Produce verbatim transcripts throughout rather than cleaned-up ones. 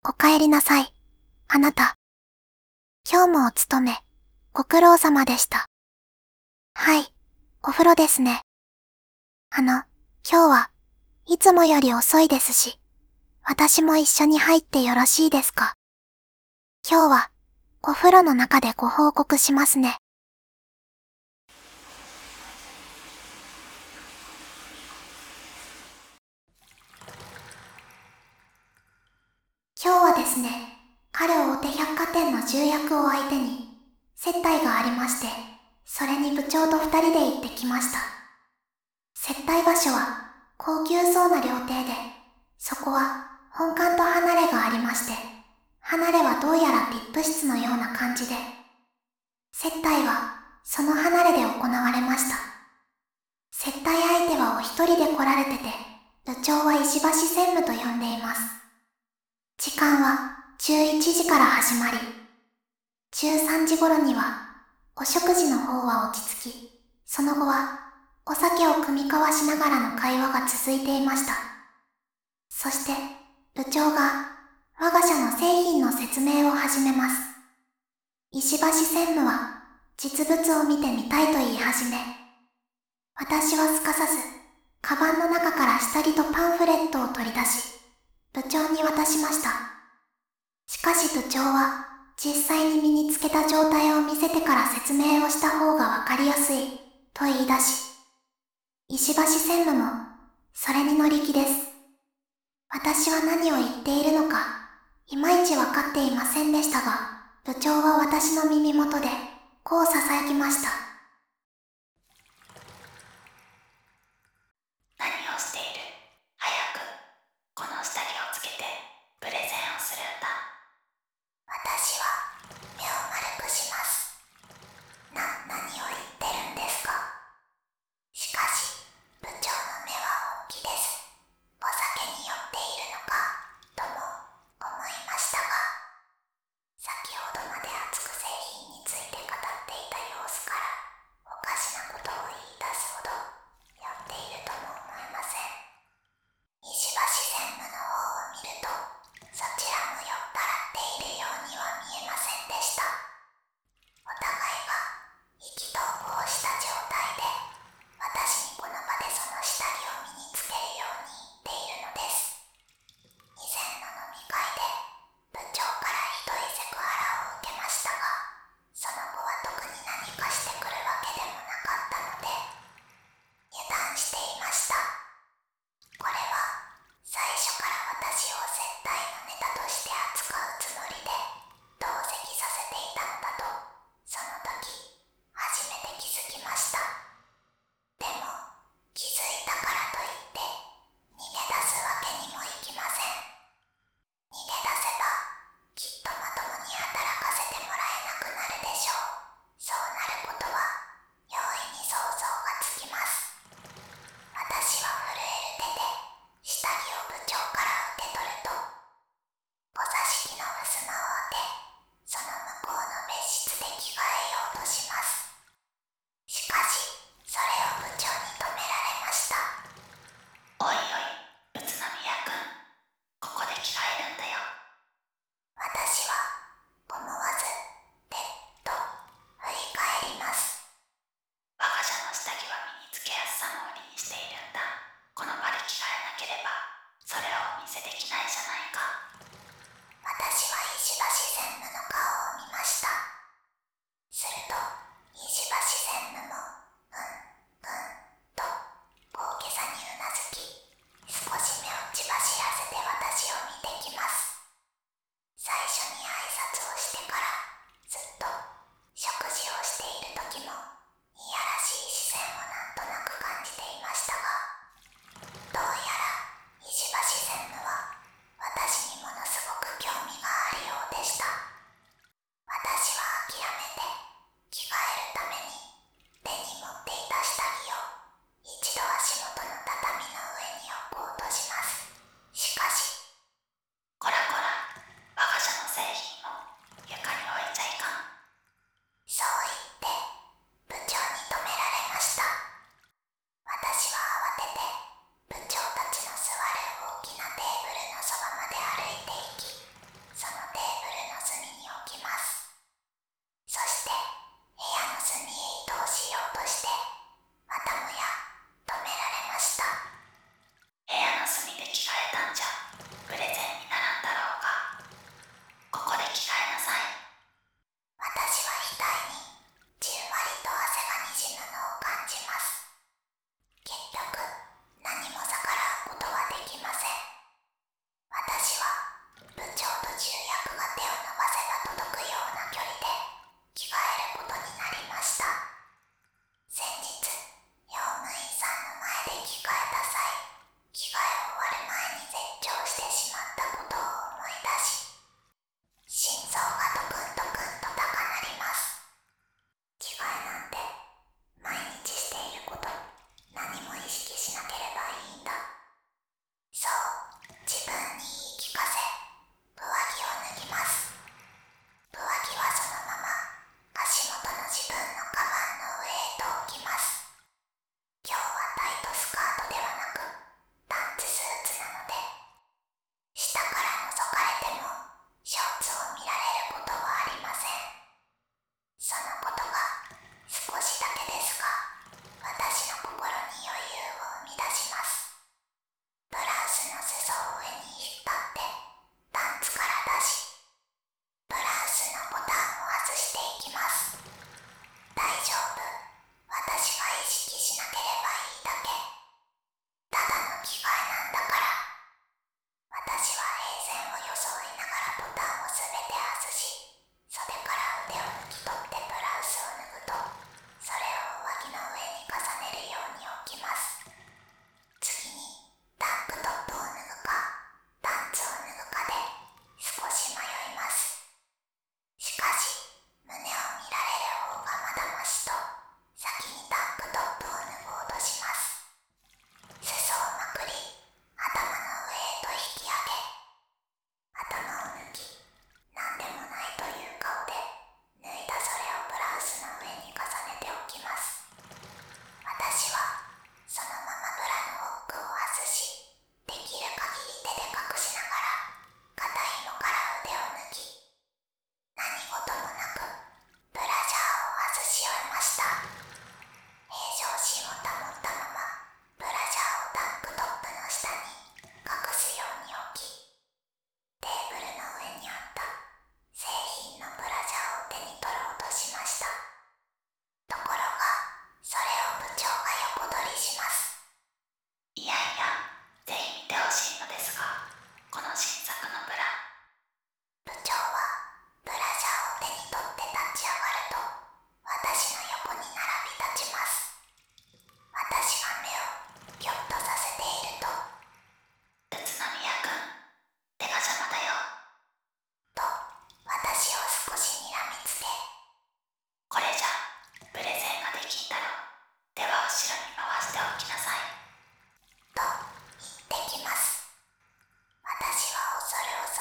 お帰りなさい、あなた。今日もお勤め、ご苦労様でした。はい、お風呂ですね。あの、今日はいつもより遅いですし、私も一緒に入ってよろしいですか？今日は、お風呂の中でご報告しますね。今日はですね、ある大手百貨店の重役を相手に、接待がありまして、それに部長と二人で行ってきました。接待場所は、高級そうな料亭で、そこは、本館と離れがありまして、離れはどうやらビップ室のような感じで、接待は、その離れで行われました。接待相手はお一人で来られてて、部長は石橋専務と呼んでいます。時間はじゅういちじから始まり、じゅうさんじ頃には、お食事の方は落ち着き、その後は、お酒を酌み交わしながらの会話が続いていました。そして、部長が、我が社の製品の説明を始めます。石橋専務は、実物を見てみたいと言い始め、私はすかさず、カバンの中から下着とパンフレットを取り出し、部長に渡しました。しかし部長は、実際に身につけた状態を見せてから説明をした方がわかりやすい、と言い出し、石橋専務も、それに乗り気です。私は何を言っているのか、いまいちわかっていませんでしたが、部長は私の耳元で、こう囁きました。 何をしている？早く、この下着をつけて、プレゼンをするんだ。 私は、目を丸くします。な、何を言ってるんですか？しかし、部長の目は大きいです。お酒に酔っているのか、とも思いましたが、先ほどまで熱く製品について語っていた様子から、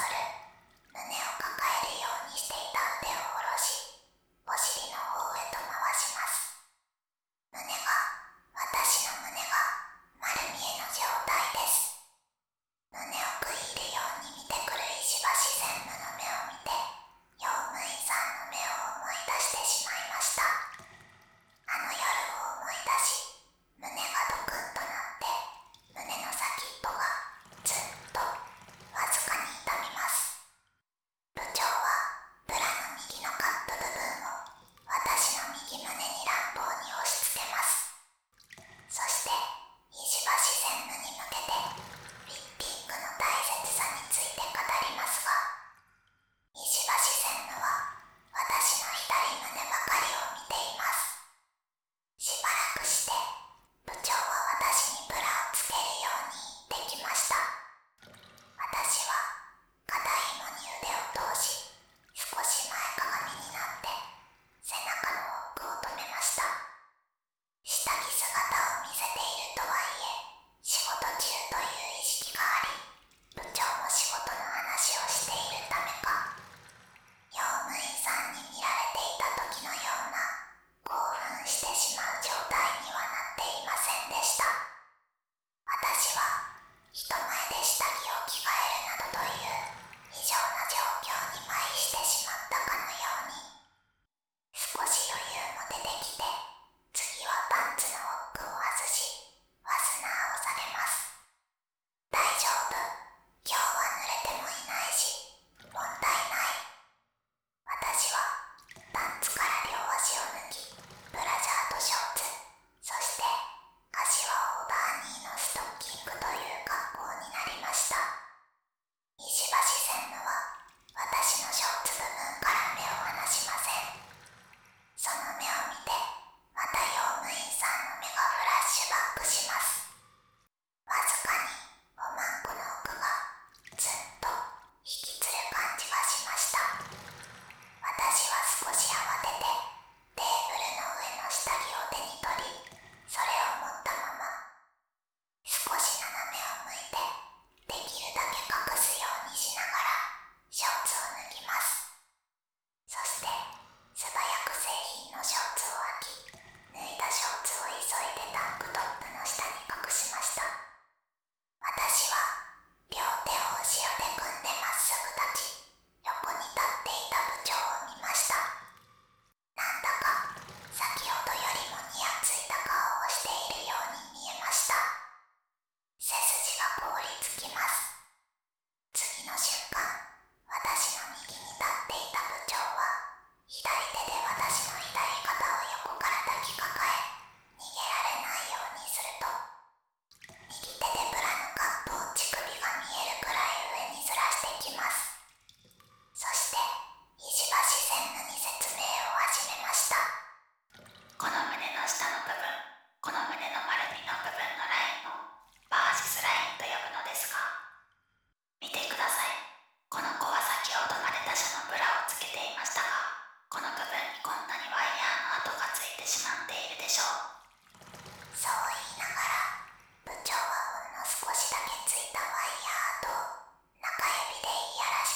る。胸を抱えるようにしていた腕を下ろし、お尻の方へと回します。胸が、私の胸が丸見えの状態です。胸を食い入るように見てくる石橋専務の目を見て、用務員さんの目を思い出してしまいました。あの夜を思い出し、胸がドクンとなって、胸の先っぽがずっとわずかに痛みます。部長はブラの右のカップ部分を私の右胸に乱暴に押し付けます。そして石橋専務に向けてリッピングの大切さについて語りますが、石橋専務は私の左胸ばかりを見ています。しばらくして部長は私にブラをつけるように言ってきました。私は肩紐に腕を通し、少し前かがみになって背中の奥を止めました。下着姿を見せているとはいえ、仕事中という意識があり、部長も仕事の話をしているためか、用務員さんに見られていた時のような興奮してしまう状態にはなっていませんでした。私は人前で下着を着替えるなどという異常な状況に迷してしまったかのように、少し余裕も出てきて、次はパンツのホックを外し、ファスナーを下げます。大丈夫、今日は濡れてもいないし、問題ない。私はパンツから両足を脱ぎ、ブラジャーとショーツ、そして柏オーバーニーのストッキングという格好になりました。石橋専務は私のショーツ部分から目を離しません。その目を見て、また用務員さんの目がフラッシュバックします。わずかにおまんこの奥がずっと引きつる感じがしました。私は少し慌ててテーブルの上の下着を手に取り、それを持ったまま少し斜めを向いて、できるだけ隠すようにしながらショーツを脱ぎます。そして素早く製品のショーツを開き、脱いだショーツを急いでタンクトップの下に隠しました。私は両手を後ろで組んでまっすぐ立ち、横に立っていた部長を見ました。なんだか先ほどよりもにやついた顔をしているように見えました。背筋が凍りつきます。次の瞬間、私の右に立っていた部長は左手で私の左肩を横から抱きかかえ、逃げられないようにすると、右手でブラのカップを乳首が見えるくらい上にずらしてきます。そして石橋専務に説明を始めました。 この胸の下の部分、この胸の丸みの部分のラインをバージスラインと呼ぶのですが、見てください。この子は先ほどまで他社のブラをつけていましたが、この部分にこんなにワイヤーの跡がついてしまっているでしょう。 そう言いながら、部長はほんの少しだけついたワイヤーと中指でいやらし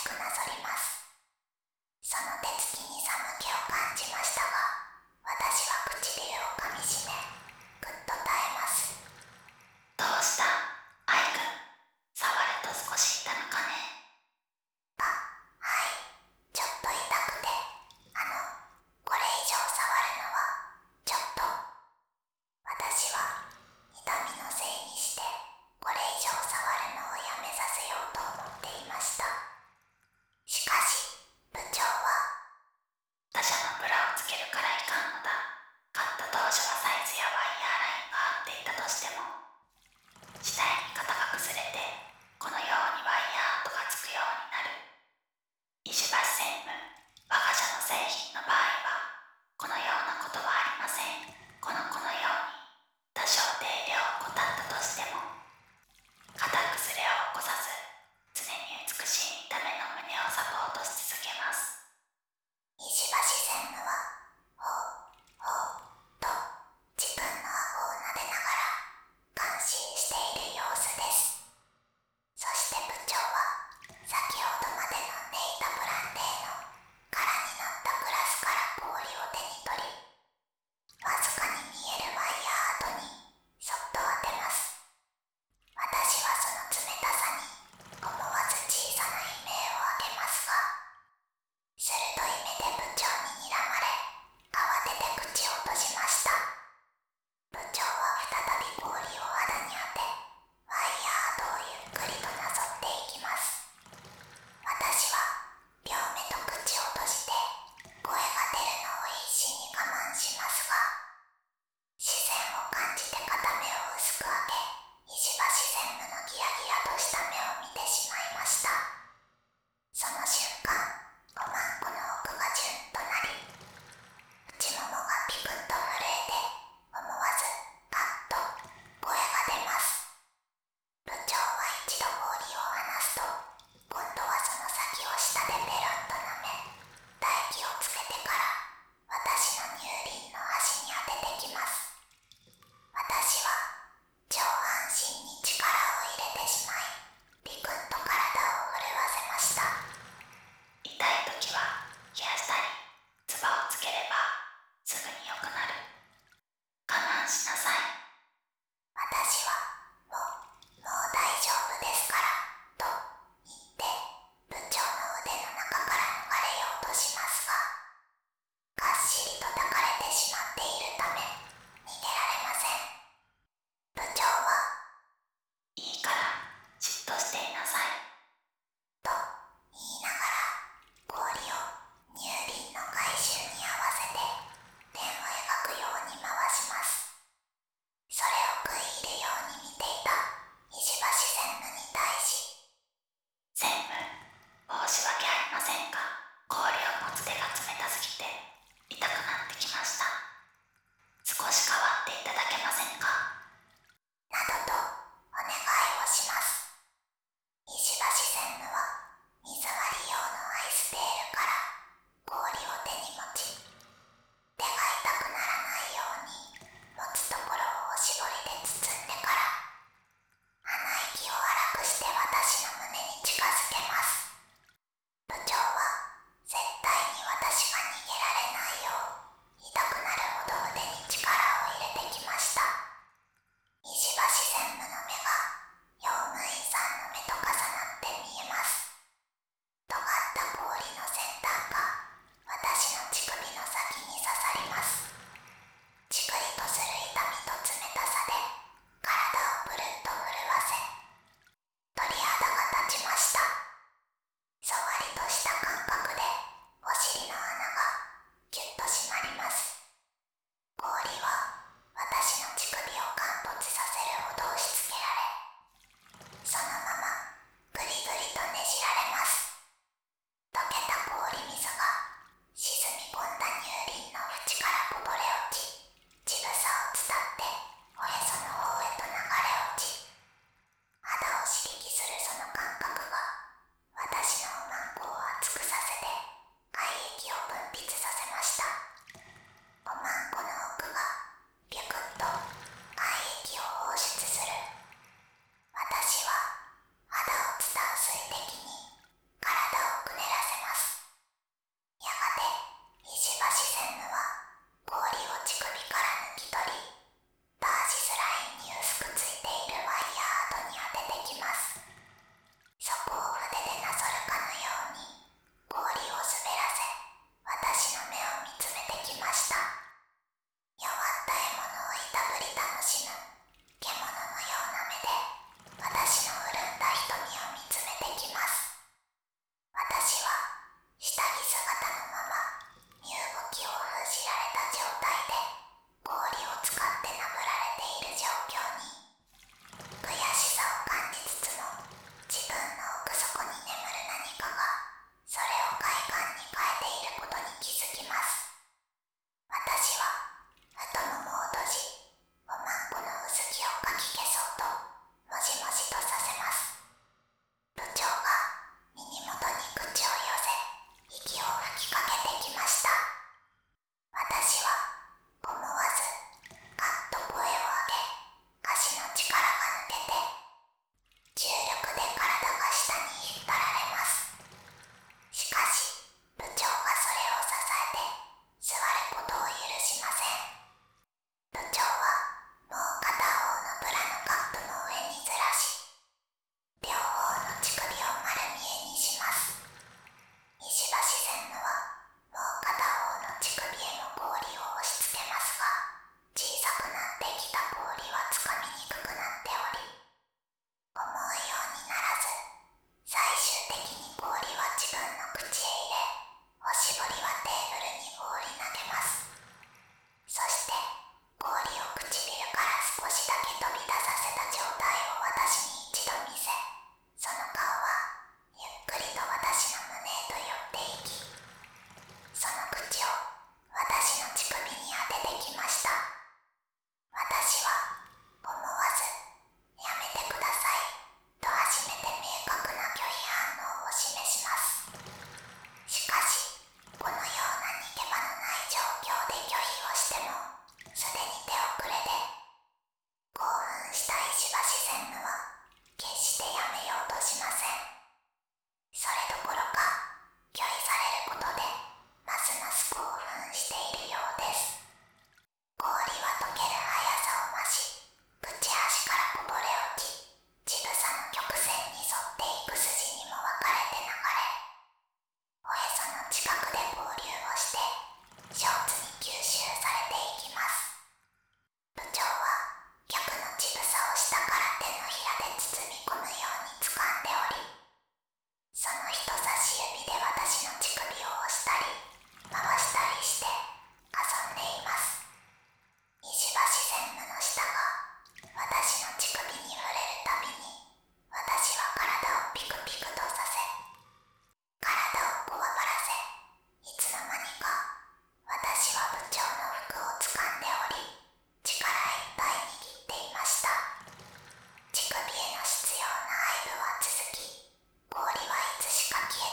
の人差し指で私の乳首を押したり回したりして遊んでいます。石橋専務の舌が私の乳首に触れるたびに、私は体をピクピクとさせ、体をこわばらせ、いつの間にか私は部長の服を掴んでおり、力いっぱい握っていました。乳首への執拗な愛撫は続き、氷はいつしか消え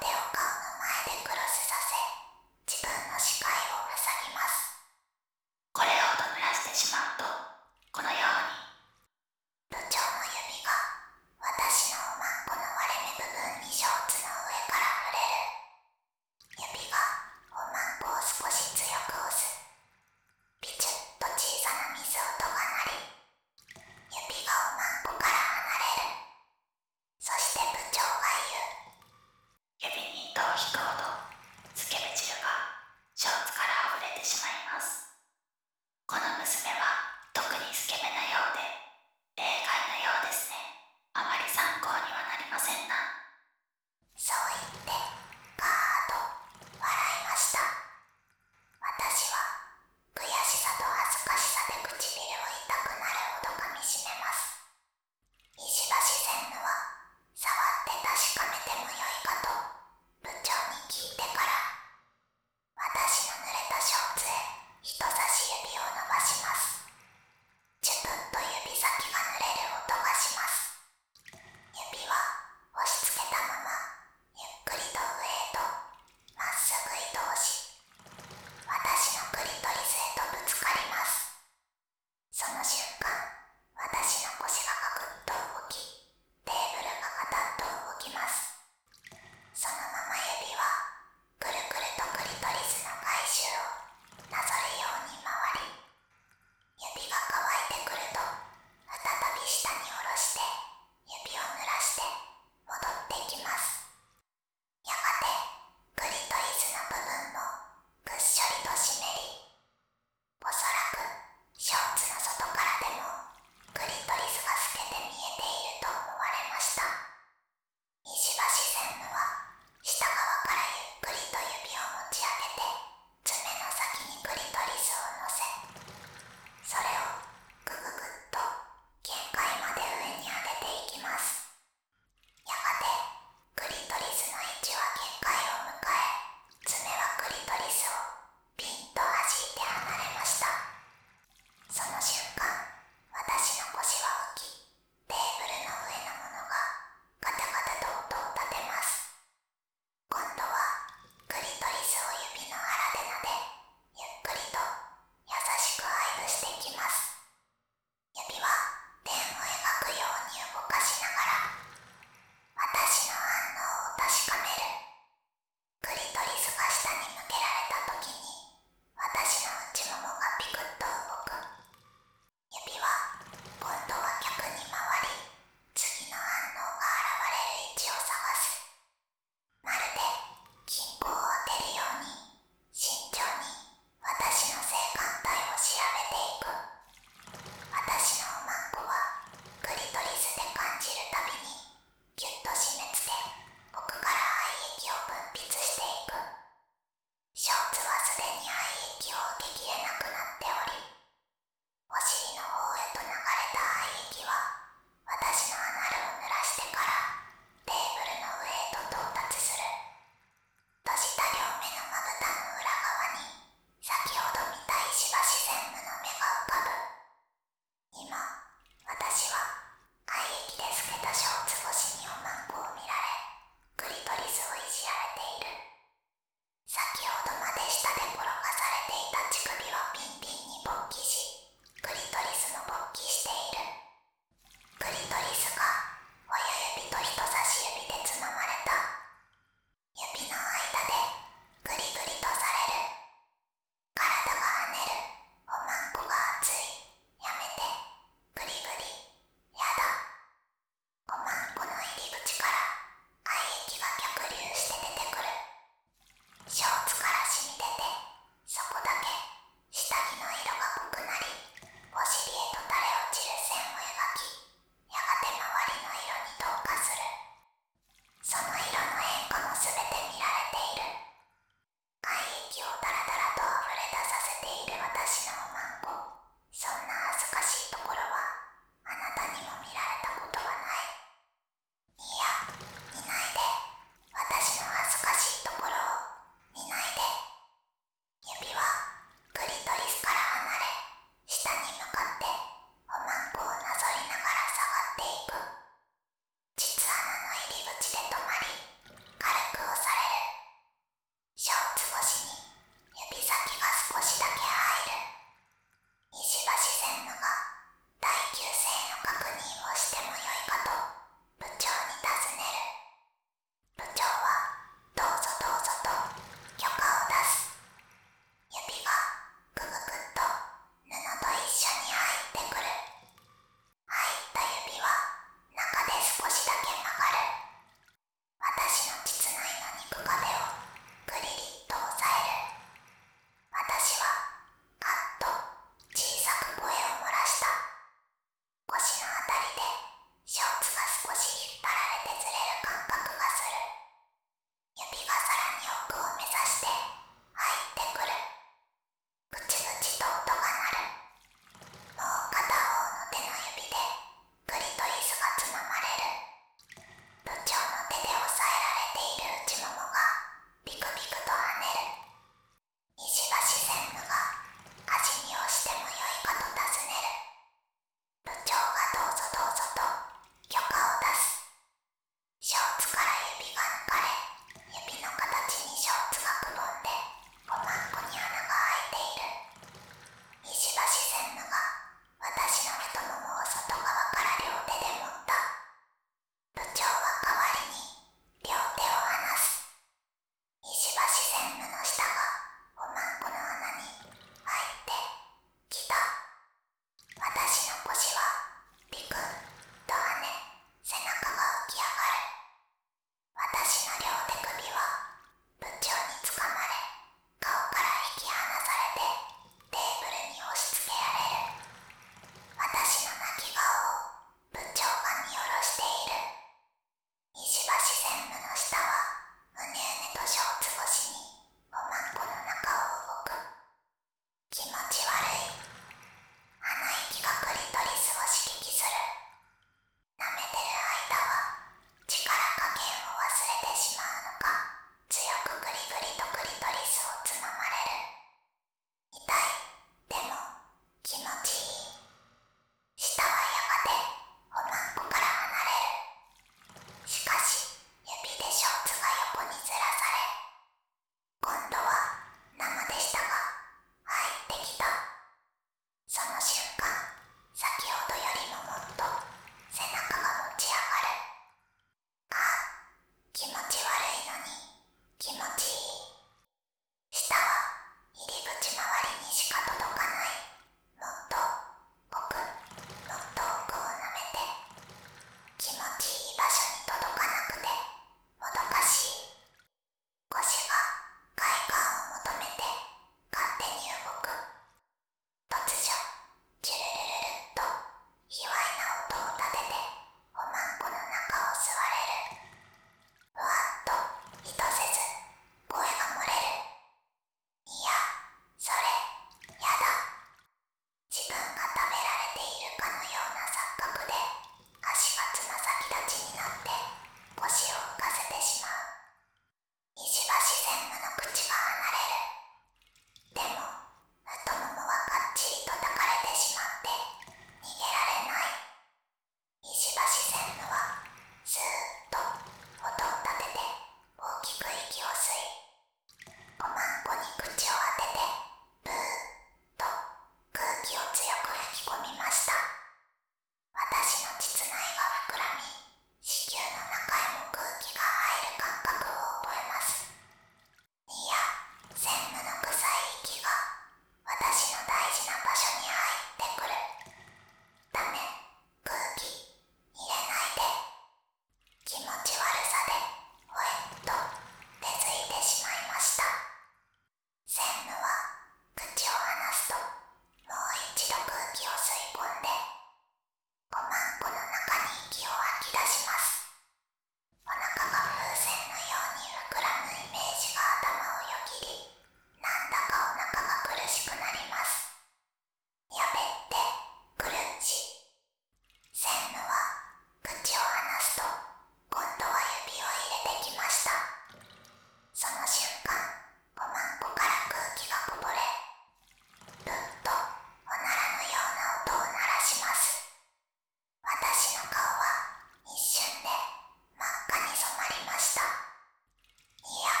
膨らむイメージが頭をよぎり、なんだかお腹が苦しくなります。やべってクルッチ。専務は口を離すと、今度は指を入れてきました。その瞬間、おまんこから空気がこぼれ、ルッとおならのような音を鳴らします。私の顔は一瞬で真っ赤に染まりました。いや、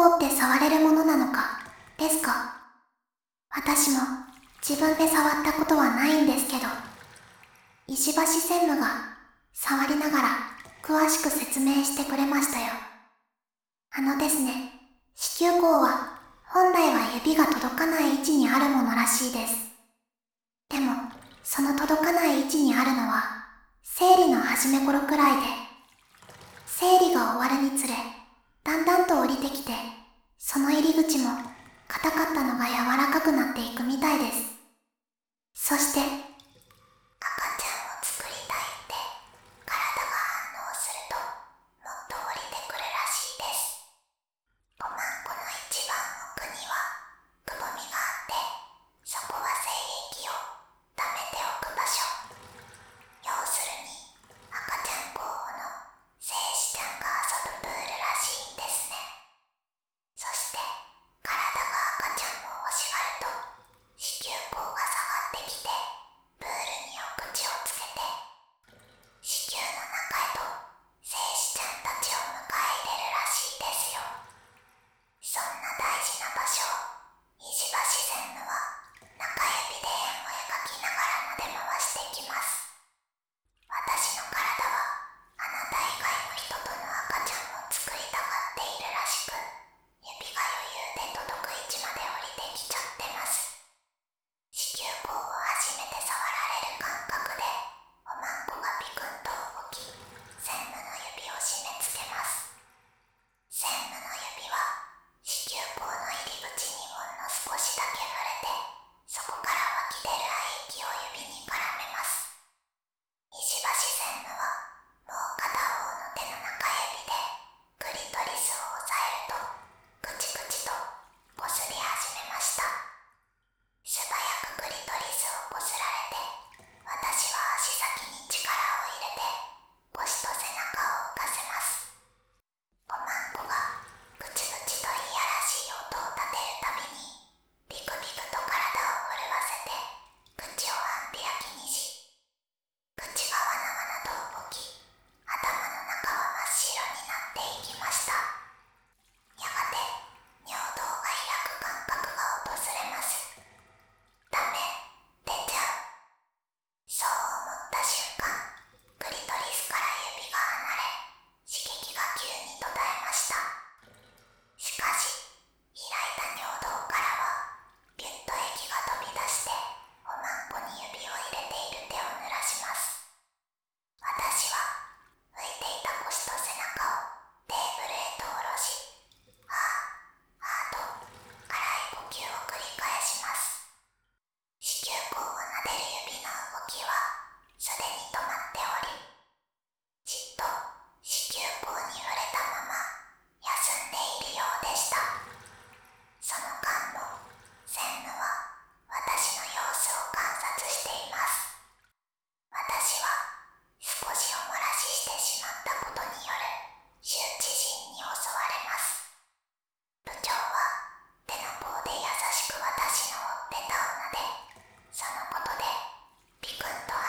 通って触れるものなのか、ですか？私も自分で触ったことはないんですけど、石橋専務が触りながら詳しく説明してくれましたよ。あのですね、子宮口は本来は指が届かない位置にあるものらしいです。でも、その届かない位置にあるのは生理の初め頃くらいで、生理が終わるにつれ、だんだんと降りてきて、その入り口も硬かったのが柔らかくなっていくみたいです。そして、赤ちゃんを作りたいって体が反応すると、もっと降りてくるらしいです。おまんこの一番奥にはくぼみがあって、そこは精液を溜めておく場所。要するに赤ちゃん候補の精子ちゃんが遊ぶプールらしいんですね。そして体が赤ちゃんを欲しがると子宮口が下がってきて、プールにお口をつけて子宮の中へと精子ちゃんたちを迎え入れるらしいですよ。そんな大事な場所を石橋専務は中指で円を描きながら撫で回していきます。私の体はあなた以外の人との赤ちゃんを作りたがっているらしく、指が余裕で届く位置まで降りてきちゃってます。子宮口を初めて触られる感覚で、おまんこがビクンと動き、専務の指を締め付けます。専務の指は子宮口の入り口にほんの少しだけ触れて、そこから湧き出る愛液を指に絡めます。石橋専務はもう片方の手の中指でクリトリスを押さえると、クチクチとこすり始めました。素早くクリトリスをこすられて、私は足先に力を入れて腰と背中を浮かせます。おまんこがブチブチといやらしい音を立てるたびに、ビクビクと体を震わせて口を半開きにし、口がわなわなと動き、頭の中は真っ白になっていきました。やがて尿道が開く感覚が訪れます。ダメ、出ちゃう。そう思った瞬間、クリトリスから指が離れ、刺激が急に途絶えました。しかし、開いた尿道からはビュッと液が飛び出して、おまんこに指を入れている手を濡らします。私は浮いていた腰と背中をテーブルへと下ろし、はぁ、はぁと辛い呼吸を繰り返します。子宮口を撫でる指の動きはすでに止まっており、じっと子宮口に触れたまま休んでいるようでした。その間も専務は私の様子を観察しています。私は少しお漏らししてしまったことによる羞恥心に襲われます。部長は手の甲で優しく私のほっぺたを撫で、そのことでビクンと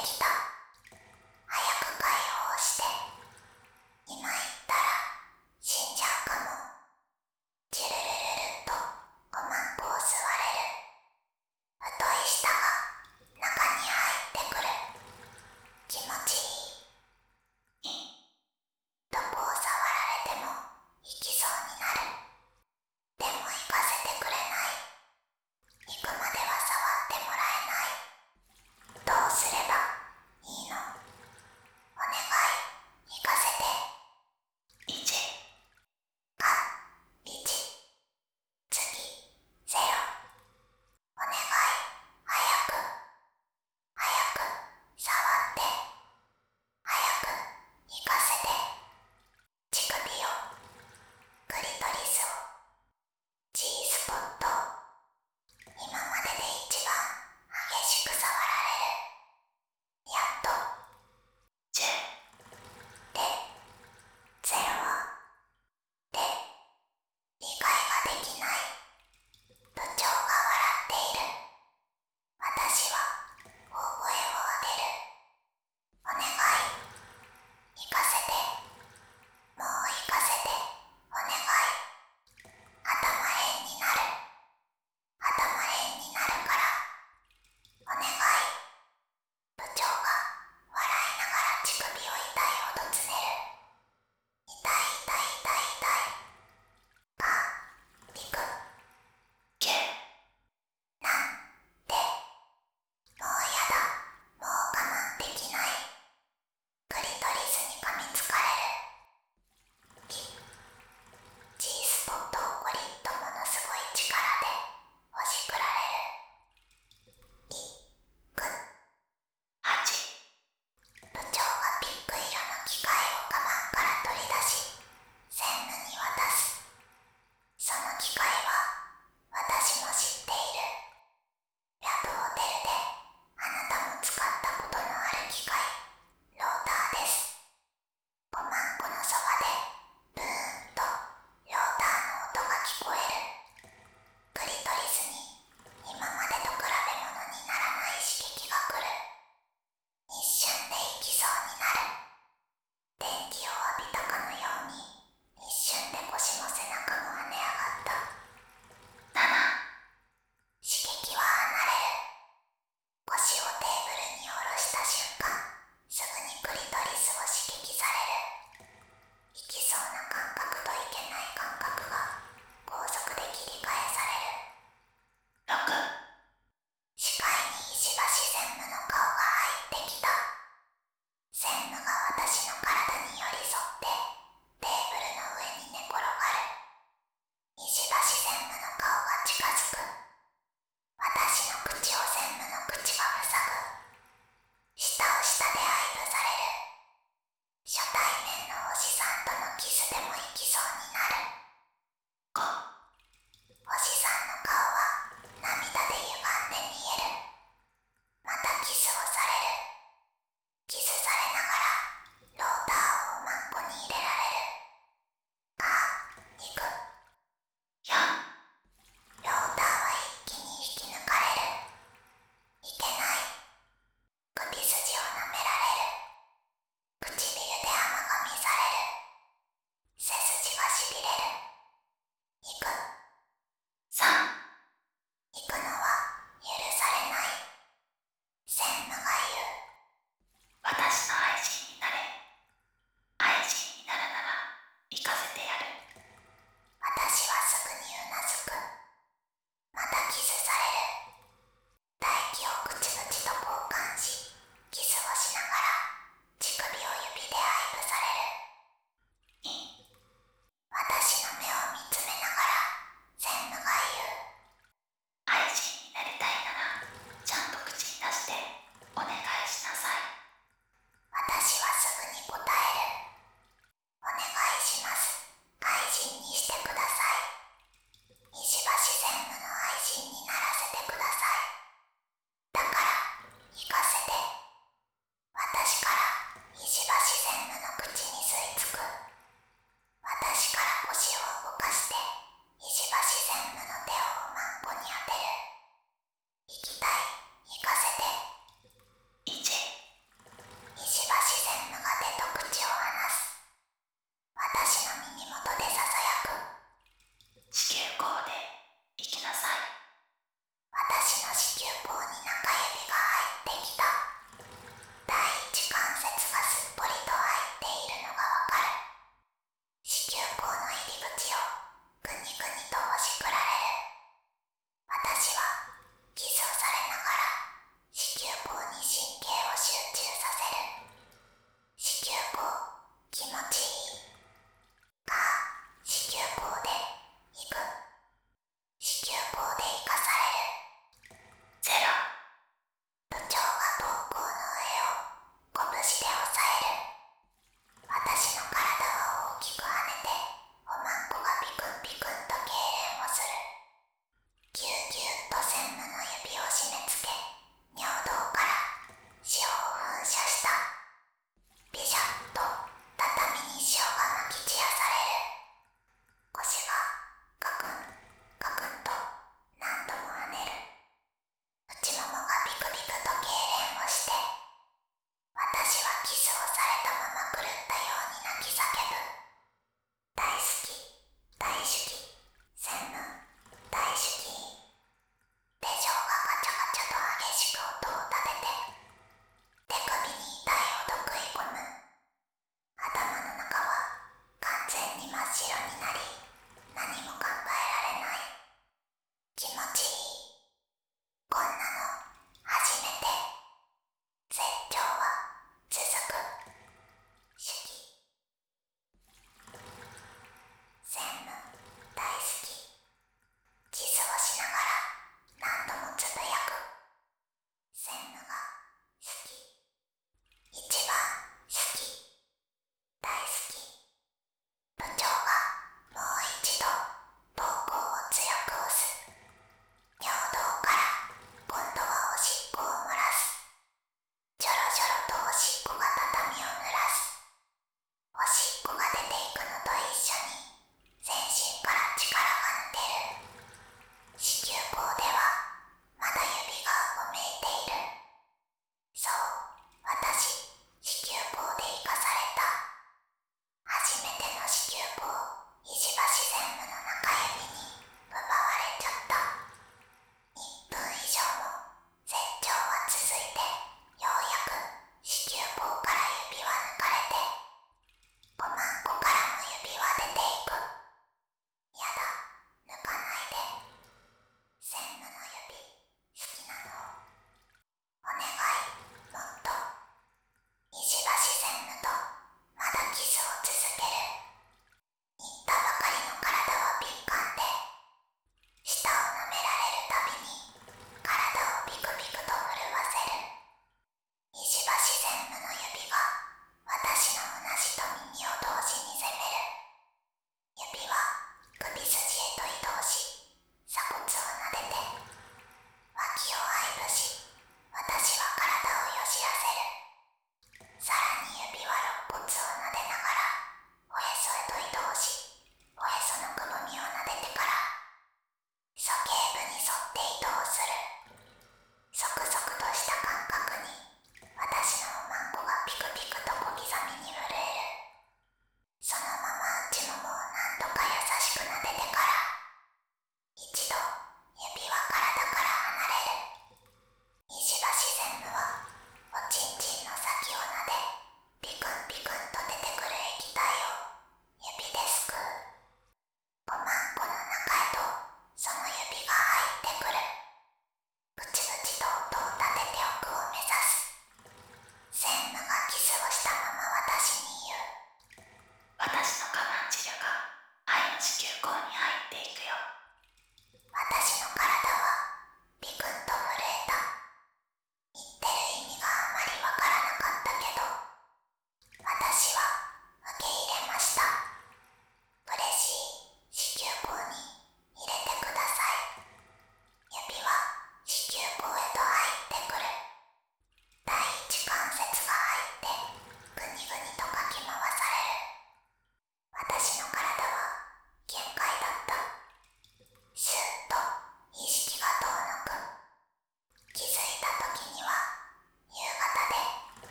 きた。早く解放して。今言ったら死んじゃうかも。チュルルルルとごまんこを吸われる。太い舌が中に入ってくる。気持ちいい。いい。どこを触られても行きそうになる。でも行かせてくれない。行くまでは触ってもらえない。どうすれば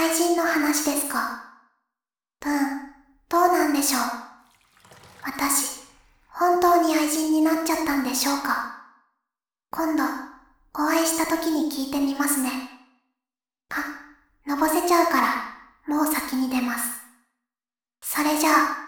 愛人の話ですか。うん、どうなんでしょう。私、本当に愛人になっちゃったんでしょうか。今度、お会いした時に聞いてみますね。あ、のぼせちゃうから、もう先に出ます。それじゃあ、